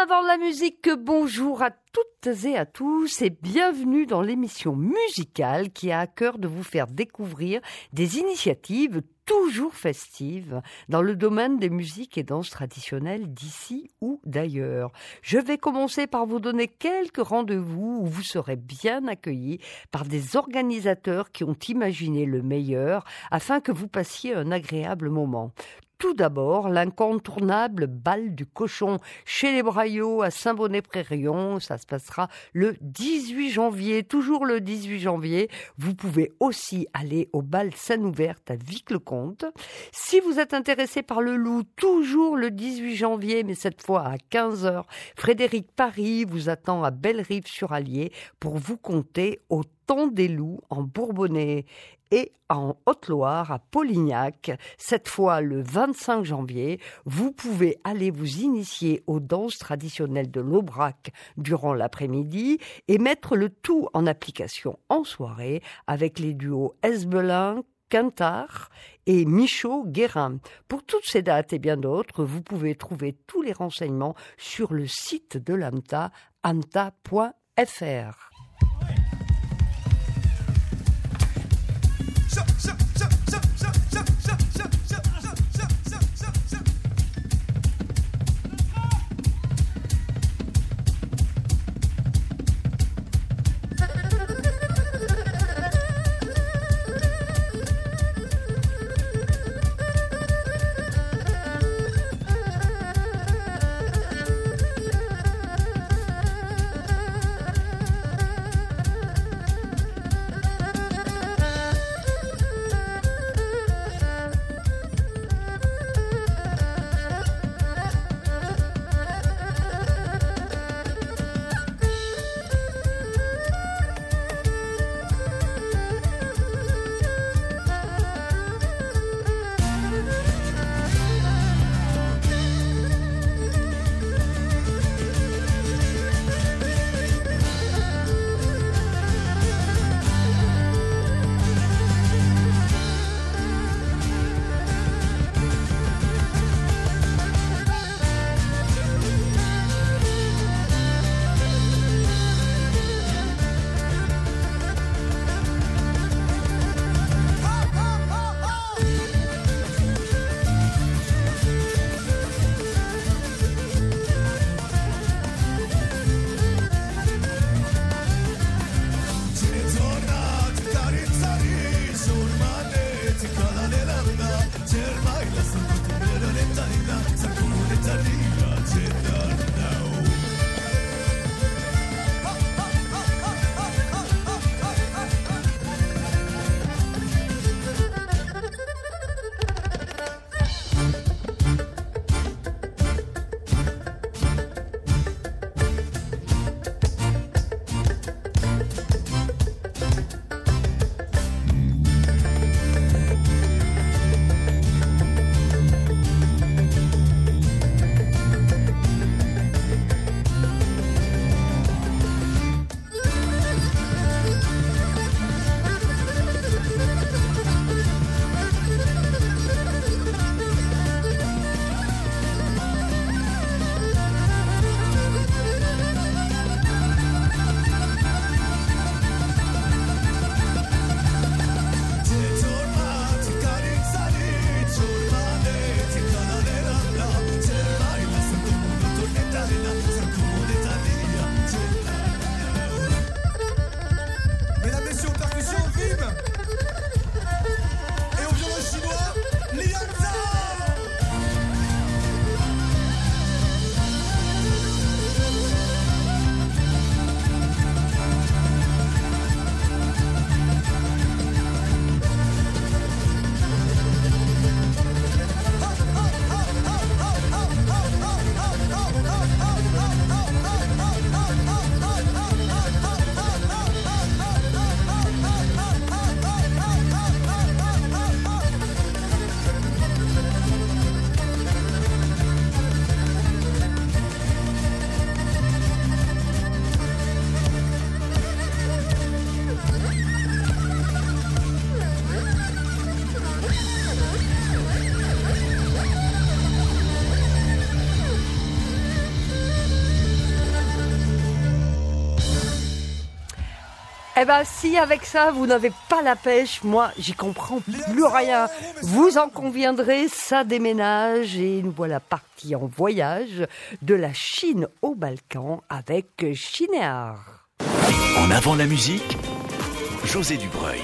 avant la musique, bonjour à toutes et à tous et bienvenue dans l'émission musicale qui a à cœur de vous faire découvrir des initiatives toujours festives dans le domaine des musiques et danses traditionnelles d'ici ou d'ailleurs. Je vais commencer par vous donner quelques rendez-vous où vous serez bien accueillis par des organisateurs qui ont imaginé le meilleur afin que vous passiez un agréable moment. Tout d'abord, l'incontournable bal du cochon chez les Braillots à Saint-Bonnet-Près-Rion. Ça se passera le 18 janvier, toujours le 18 janvier. Vous pouvez aussi aller au bal Scène Ouverte à Vic-le-Comte. Si vous êtes intéressé par le Loup, toujours le 18 janvier, mais cette fois à 15h, Frédéric Paris vous attend à Bellerive-sur-Allier pour vous conter au Temps des Loups en Bourbonnais. Et en Haute-Loire, à Polignac, cette fois le 25 janvier, vous pouvez aller vous initier aux danses traditionnelles de l'Aubrac durant l'après-midi et mettre le tout en application en soirée avec les duos Esbelin, Quintard et Michaud-Guérin. Pour toutes ces dates et bien d'autres, vous pouvez trouver tous les renseignements sur le site de l'AMTA, amta.fr. Eh ben, si avec ça, vous n'avez pas la pêche, moi, j'y comprends plus rien. Vous en conviendrez, ça déménage et nous voilà partis en voyage de la Chine au Balkan avec Chinéar. En avant la musique, José Dubreuil.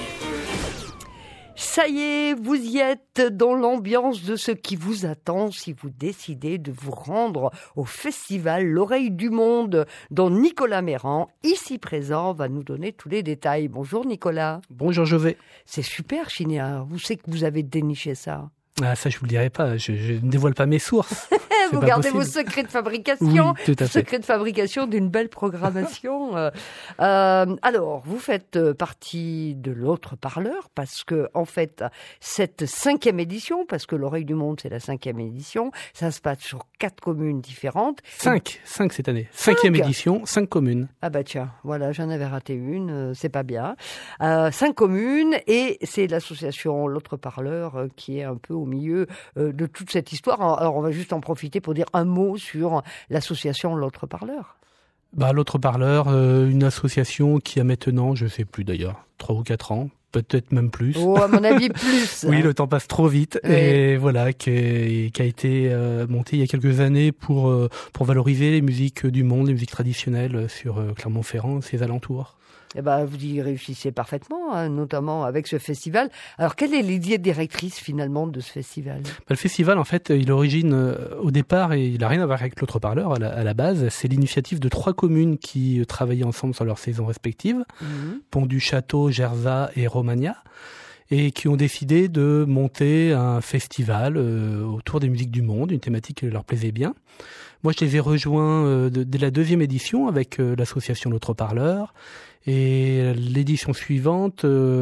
Ça y est, vous y êtes dans l'ambiance de ce qui vous attend si vous décidez de vous rendre au festival L'Oreille du Monde, dont Nicolas Mérand, ici présent, va nous donner tous les détails. Bonjour Nicolas. Bonjour José. C'est super Chinéar, vous savez que vous avez déniché ça. Ah, ça, je vous le dirai pas. Je ne dévoile pas mes sources. Vous gardez vos secrets de fabrication. Oui, tout à fait. Secrets de fabrication d'une belle programmation. Alors, vous faites partie de l'autre parleur parce que, en fait, cette 5e édition, parce que l'Oreille du Monde, c'est la 5e édition, ça se passe sur 4 communes différentes. 5 cette année. 5e édition, 5 communes. Ah bah tiens, voilà, j'en avais raté une, c'est pas bien. 5 communes et c'est l'association L'autre parleur qui est un peu au milieu de toute cette histoire. Alors on va juste en profiter pour dire un mot sur l'association L'autre parleur. L'autre parleur, une association qui a maintenant, je sais plus d'ailleurs, 3 ou 4 ans, peut-être même plus. Oh, à mon avis plus. Oui, le temps passe trop vite. Oui. Et voilà, qui a été montée il y a quelques années pour valoriser les musiques du monde, les musiques traditionnelles sur Clermont-Ferrand et ses alentours. Eh ben, vous y réussissez parfaitement, hein, notamment avec ce festival. Alors, quelle est l'idée directrice finalement de ce festival ? Le festival, en fait, il origine au départ et il n'a rien à voir avec l'autre parleur à la base. C'est l'initiative de 3 communes qui travaillaient ensemble sur leurs saisons respectives, Pont-du-Château, Gerza et Romagna, et qui ont décidé de monter un festival autour des musiques du monde, une thématique qui leur plaisait bien. Moi, je les ai rejoints dès la 2e édition avec l'association L'autre parleur. Et l'édition suivante,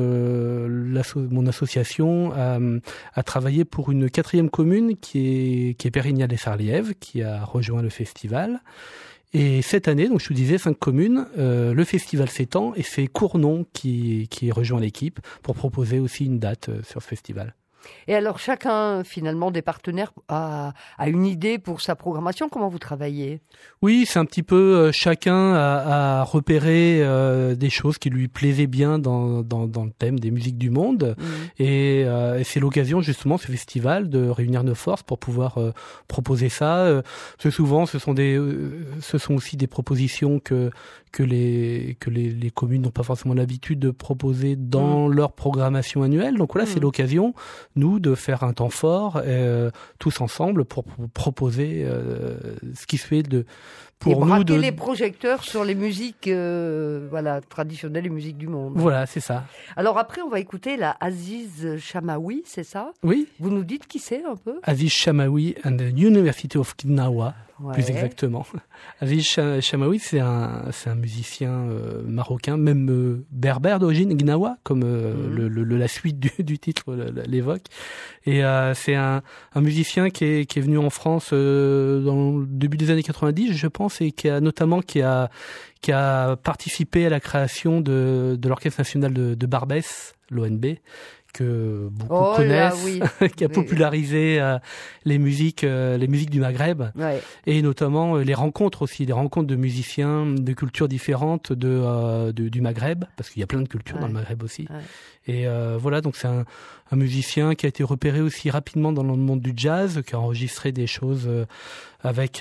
mon association a travaillé pour une 4e commune qui est Pérignat-les-Sarlièves, qui a rejoint le festival. Et cette année, donc je vous disais 5 communes, le festival s'étend et c'est Cournon qui rejoint l'équipe pour proposer aussi une date sur ce festival. Et alors, chacun, finalement, des partenaires a une idée pour sa programmation. Comment vous travaillez ? Oui, c'est un petit peu chacun a repéré des choses qui lui plaisaient bien dans le thème des musiques du monde. Et c'est l'occasion, justement, ce festival, de réunir nos forces pour pouvoir proposer ça. Parce que souvent, ce sont aussi des propositions que les communes n'ont pas forcément l'habitude de proposer dans leur programmation annuelle. Donc voilà, c'est l'occasion, nous, de faire un temps fort tous ensemble pour proposer ce qui se fait pour nous braquer les projecteurs sur les musiques traditionnelles, les musiques du monde. Voilà, c'est ça. Alors après, on va écouter la Aziz Chamaoui, c'est ça ? Oui. Vous nous dites qui c'est un peu ? Aziz Chamaoui and the University of Gnawa. Ouais. Plus exactement. Aziz Chamaoui, c'est un musicien marocain, même berbère d'origine, Gnawa, comme la suite du titre l'évoque. Et c'est un musicien qui est venu en France dans le début des années 90, je pense, et qui a participé à la création de l'Orchestre national de Barbès, l'ONB, que beaucoup connaissent, qui a popularisé les musiques du Maghreb, et notamment les rencontres de musiciens de cultures différentes du Maghreb, parce qu'il y a plein de cultures dans le Maghreb aussi. Et voilà, donc c'est un musicien qui a été repéré aussi rapidement dans le monde du jazz, qui a enregistré des choses avec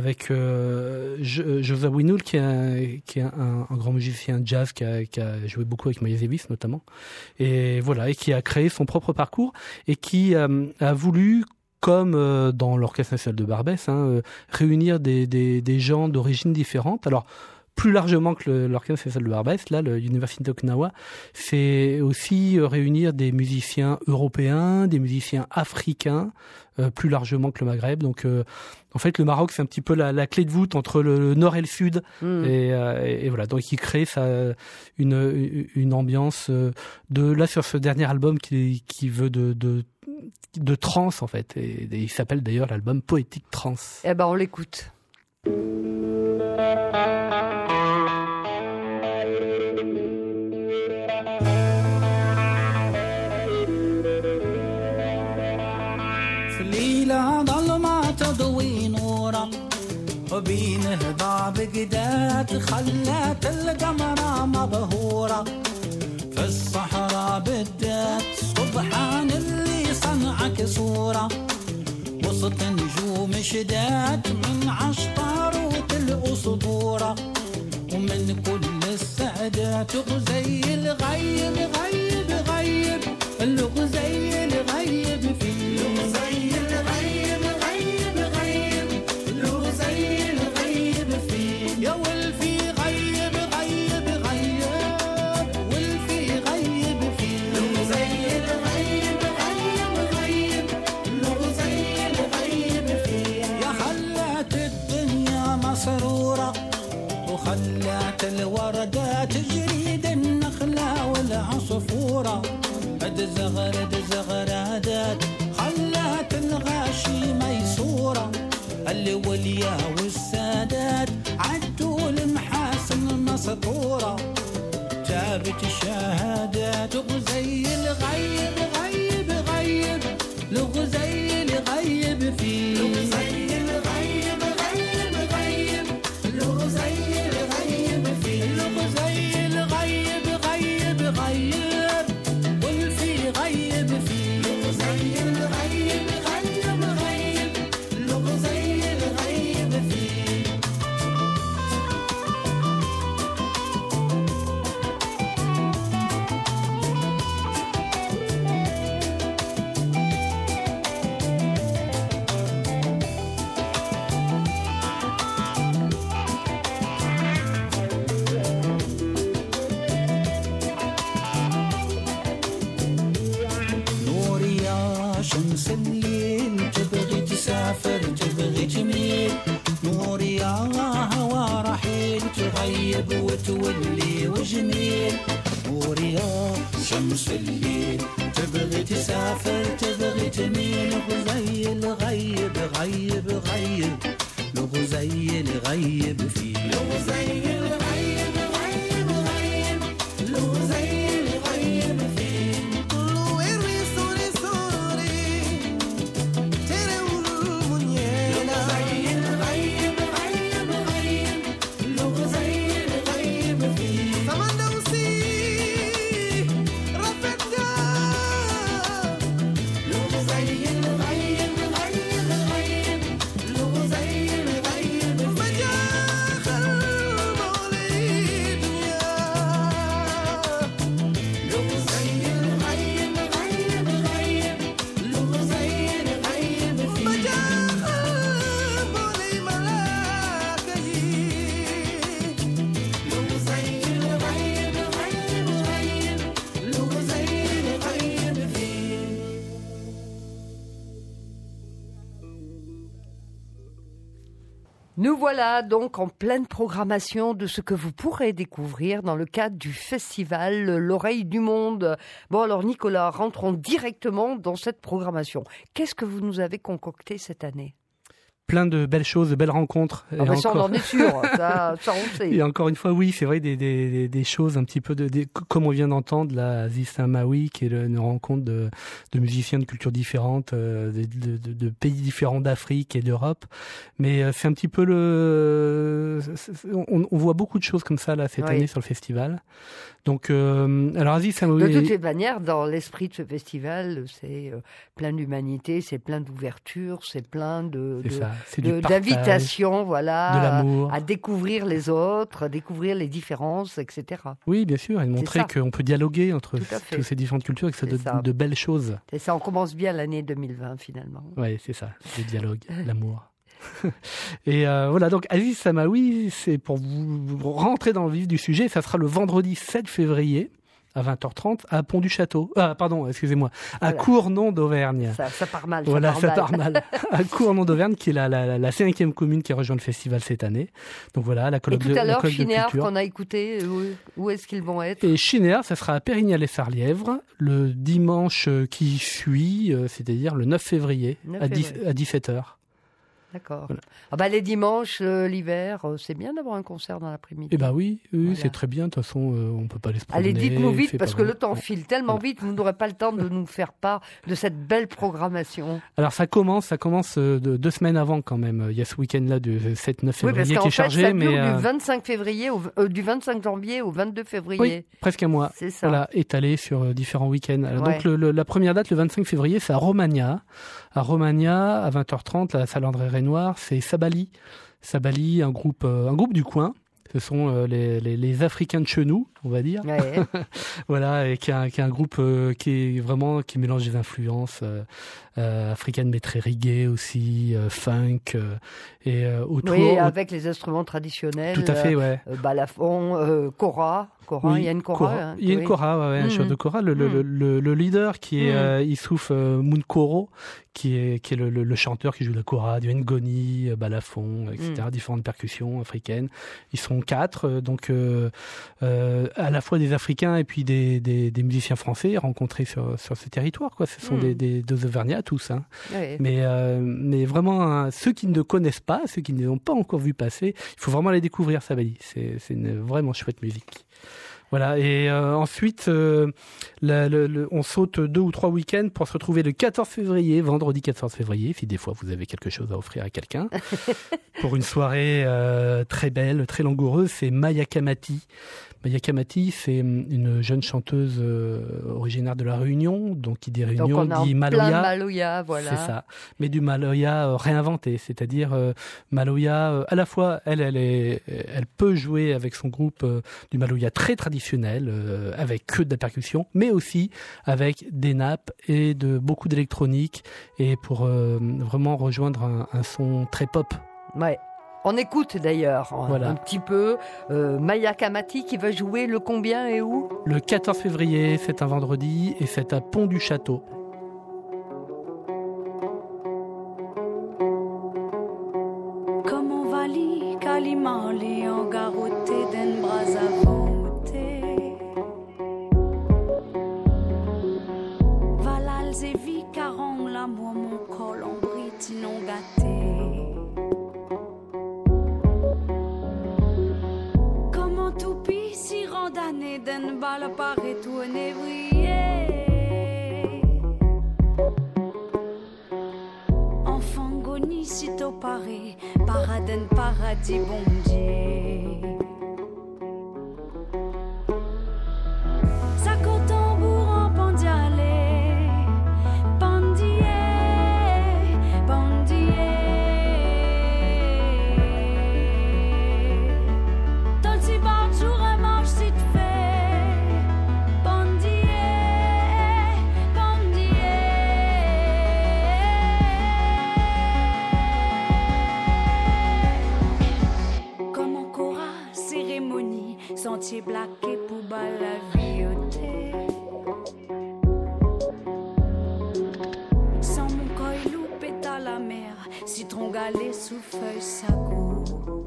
Joseph Winoul, qui est un grand musicien jazz qui a joué beaucoup avec Miles Davis notamment, et voilà, et qui a créé son propre parcours et qui a voulu, comme dans l'Orchestre national de Barbès, réunir des gens d'origines différentes. Alors plus largement que l'Orchestre national de Barbès, là, le University of Gnawa, c'est aussi réunir des musiciens européens, des musiciens africains, plus largement que le Maghreb. Donc, en fait, le Maroc, c'est un petit peu la clé de voûte entre le nord et le sud. Et voilà, donc il crée une ambiance là sur ce dernier album qui veut de trance, en fait. Et il s'appelle d'ailleurs l'album Poétique Trance. Eh ben, on l'écoute. ضل ما تضوي نورا وبينه الباب قدات خلات القمرة مبهورة في الصحراء بدات سبحان اللي صنعك صورة وسط نجوم شدات من عشطاروت الأسطورة ومن كل السعدات غزي الغيب غيب غيب الغزي الغيب فيه الغزي الغيب غيب غيب الغزي الغيب فيه يا والفي غيب غيب غيب والفي غيب فيه الغزي الغيب غيب غيب الغزي الغيب فيه يا خلات الدنيا مسرورة وخلات الوردات تجريد النخلة والعصفورة اد زغرادات خلات الغاشي ميسورة الوليا والسادات عدوا المحاسن مسطورة جابت الشهادات غزي الغيب غيب غيب لغزي الغيب فيه لغزي الغيب غيب غيب لغزي الغيب فيه لغزي الغيب غيب غيب والفي غيب فيه لغزي الغيب غيب غيب لغزي الغيب فيه نوري يا شمس الليل تبغي تسافر تبغي تميل نوري يا هوا رحيل تغيب وتولي وجميل نوري يا شمس الليل تبغي تسافر تبغي تميل غزي الغيب غيب غيب لغزي الغيب فيه لغزي الغيب غيب غيب لغزي الغيب فيه Nous voilà donc en pleine programmation de ce que vous pourrez découvrir dans le cadre du festival L'Oreille du Monde. Bon alors Nicolas, rentrons directement dans cette programmation. Qu'est-ce que vous nous avez concocté cette année ? Plein de belles choses, de belles rencontres. Ah bah ça, on en est sûr, ça on sait. Et encore une fois, oui, c'est vrai, des choses un petit peu, comme on vient d'entendre, la Aziz Samaoui, qui est une rencontre de musiciens de cultures différentes, de pays différents d'Afrique et d'Europe. Mais c'est un petit peu on voit beaucoup de choses comme ça, là, cette année sur le festival. Donc, alors Aziz Samaoui... De toutes les manières, dans l'esprit de ce festival, c'est plein d'humanité, c'est plein d'ouverture, c'est plein d'invitation, voilà, de l'amour, à découvrir les autres, à découvrir les différences, etc. Oui, bien sûr, et de montrer qu'on peut dialoguer entre toutes ces différentes cultures et que ça donne de belles choses. C'est ça, on commence bien l'année 2020 finalement. Oui, c'est ça, le dialogue, l'amour. Et voilà, donc Aziz Samaoui, c'est pour vous rentrer dans le vif du sujet, ça sera le vendredi 7 février à 20h30 à Pont-du-Château. À Cournon d'Auvergne. Ça part mal. Voilà, ça part mal. À Cournon d'Auvergne, qui est la 5e commune qui a rejoint le festival cette année. Donc voilà, la colloque de culture. Et tout à l'heure, Chinéar, qu'on a écouté, où est-ce qu'ils vont être ? Et Chinéar, ça sera à Pérignal-et-Sarlièvre, le dimanche qui suit, c'est-à-dire le 9 février, à 17h. D'accord. Voilà. Ah bah les dimanches, l'hiver, c'est bien d'avoir un concert dans l'après-midi. Eh ben oui, Voilà. c'est très bien. De toute façon, on peut pas aller se promener. Allez, dites-nous vite, c'est parce pas que vrai. le temps Ouais. file tellement vite, vous n'aurez pas le temps de nous faire part de cette belle programmation. Alors ça commence 2 semaines avant quand même. Il y a ce week-end-là du 7-9 Oui, parce février qu'en qui est fait, chargé, ça dure mais du 25 février, du 25 janvier au 22 février. oui, presque un mois. C'est ça. Voilà, étalé sur différents week-ends. Alors, Ouais. donc la première date, le 25 février, c'est à Romagna. À Romagna, à 20h30, la salle André Renoir, c'est Sabali. Sabali, un groupe du coin. Ce sont les Africains de Chenou, on va dire. Ouais. Voilà, et qui est un groupe qui mélange des influences africaines, mais très reggae aussi, funk, et autour. Oui, avec les instruments traditionnels. Tout à fait, ouais. Balafon, kora. Oui, Il y a une kora. kora. Hein, Il y a une oui. kora, ouais, un chant de kora. Le leader qui est Issouf Munkoro, qui est le chanteur qui joue la kora, du ngoni, balafon, etc. Différentes percussions africaines. Ils sont 4, donc à la fois des Africains et puis des musiciens français rencontrés sur ce territoire, quoi. Ce sont des Auvergnats tous, hein. Ouais. Mais vraiment, ceux qui ne connaissent pas, ceux qui ne les ont pas encore vus passer, il faut vraiment les découvrir, Sabali. C'est une vraiment chouette musique. Voilà, et ensuite, on saute 2 ou 3 week-ends pour se retrouver le 14 février, vendredi 14 février, si des fois vous avez quelque chose à offrir à quelqu'un, pour une soirée très belle, très langoureuse, c'est Maya Kamati. Maya Kamati, c'est une jeune chanteuse originaire de La Réunion, donc qui dit Réunion, Donc on est dit en Maloya. plein Maloya, voilà. C'est ça, mais du Maloya réinventé, c'est-à-dire Maloya, à la fois, elle peut jouer avec son groupe du Maloya très traditionnel, avec que de la percussion, mais aussi avec des nappes et beaucoup d'électronique, et pour vraiment rejoindre un son très pop. Ouais. On écoute d'ailleurs Voilà. un petit peu Maya Kamati qui va jouer le combien et où ? Le 14 février, c'est un vendredi, et c'est à Pont-du-Château. Comment vali Kalimali en garoté den bras avonté Valal zevi caron l'amour mon col en briti non gâté Comment tout pis si randané den balle paraît tout névrillé Enfant goni sitôt paré Paraden paradis bon Dieu Sa tambour en pandialé Pandier Dans si bar jour un marche si te fait Comme encore à cérémonie Sentier blaqué pour balavioter Sans mon coil loupé à la mer Citron galé sous feuille sago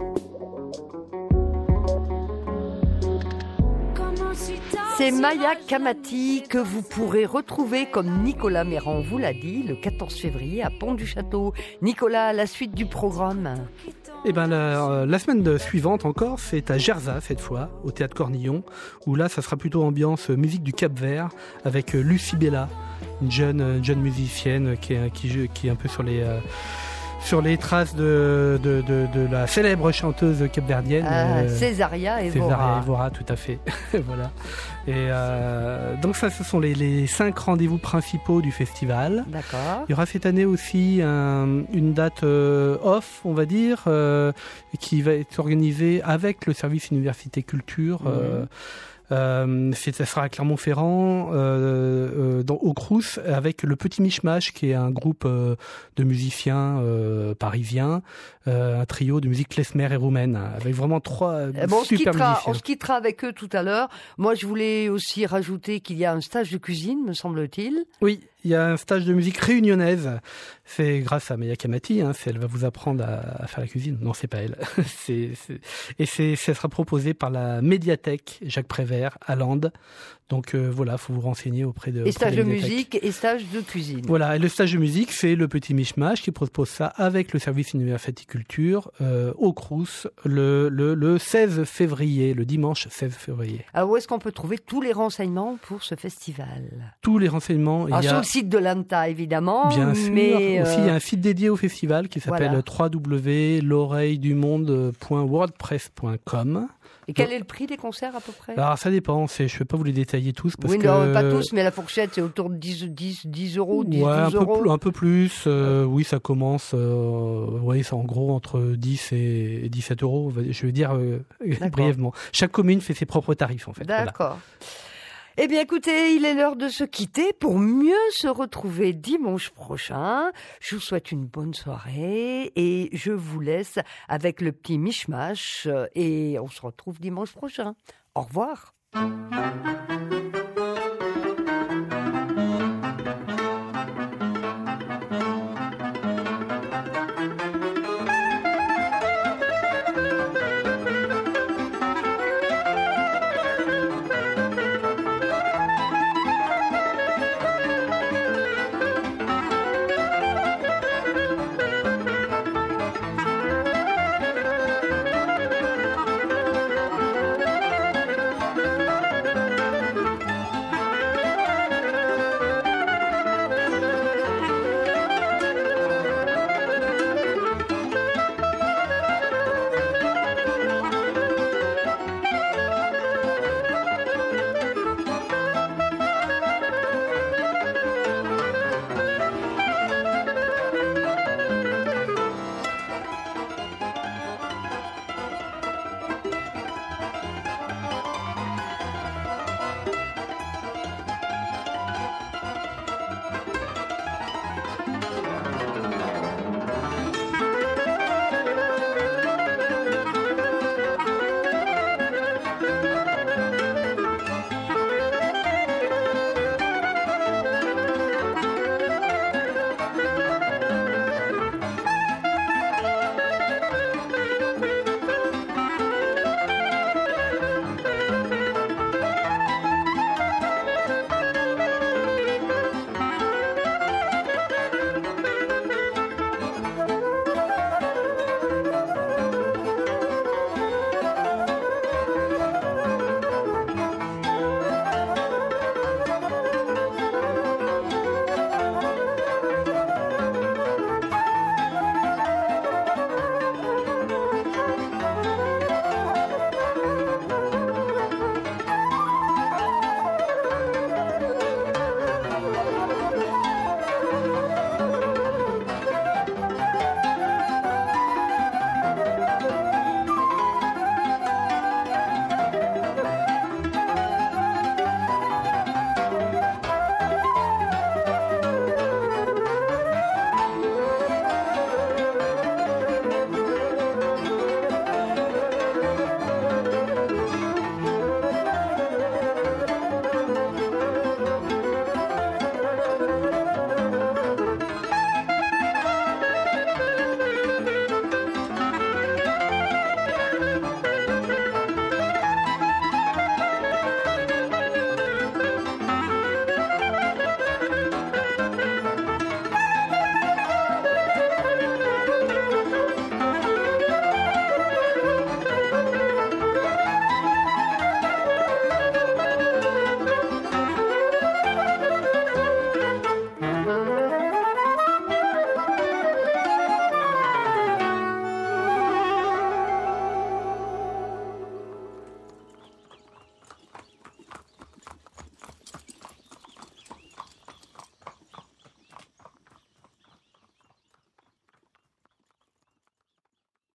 C'est Maya Kamati que vous pourrez retrouver, comme Nicolas Méran vous l'a dit, le 14 février à Pont-du-Château. Nicolas, la suite du programme. Eh ben la semaine suivante encore, c'est à Gerza cette fois, au Théâtre Cornillon, où là, ça sera plutôt ambiance musique du Cap-Vert avec Lucie Bella, une jeune musicienne qui est un peu sur les traces de la célèbre chanteuse capverdienne Césaria Evora. Césaria Evora, tout à fait. Voilà. Et donc ça, ce sont les 5 rendez-vous principaux du festival. D'accord. Il y aura cette année aussi une date off, on va dire, qui va être organisée avec le service Université Culture. Ça sera à Clermont-Ferrand, au Crous, avec le Petit Mishmash, qui est un groupe de musiciens parisiens, un trio de musique klezmer et roumaine, avec vraiment 3 super musiciens. On se quittera avec eux tout à l'heure. Moi, je voulais aussi rajouter qu'il y a un stage de cuisine, me semble-t-il. Oui, il y a un stage de musique réunionnaise. C'est grâce à Maya Kamati, elle va vous apprendre à faire la cuisine. Non, c'est pas elle. Ça sera proposé par la médiathèque Jacques Prévert à Landes. Donc voilà, faut vous renseigner auprès de. Et stage de musique et stage de cuisine. Voilà, et le stage de musique, c'est le Petit Mishmash qui propose ça avec le service Université-Culture au Crous le 16 février, le dimanche 16 février. Alors où est-ce qu'on peut trouver tous les renseignements pour ce festival? Tous les renseignements. Sur le site de l'ANTA, évidemment. Bien sûr. Mais aussi, il y a un site dédié au festival qui s'appelle www.l'oreilledumonde.wordpress.com. Et quel est le prix des concerts à peu près? Alors ça dépend, je ne vais pas vous les détailler tous. Parce que... non, pas tous, mais la fourchette c'est autour de 10 euros, 10 euros. Un peu plus, oui ça commence, c'est en gros entre 10 et 17 euros, je veux dire brièvement. Chaque commune fait ses propres tarifs en fait. D'accord. Voilà. Eh bien, écoutez, il est l'heure de se quitter pour mieux se retrouver dimanche prochain. Je vous souhaite une bonne soirée et je vous laisse avec le Petit Mishmash et on se retrouve dimanche prochain. Au revoir.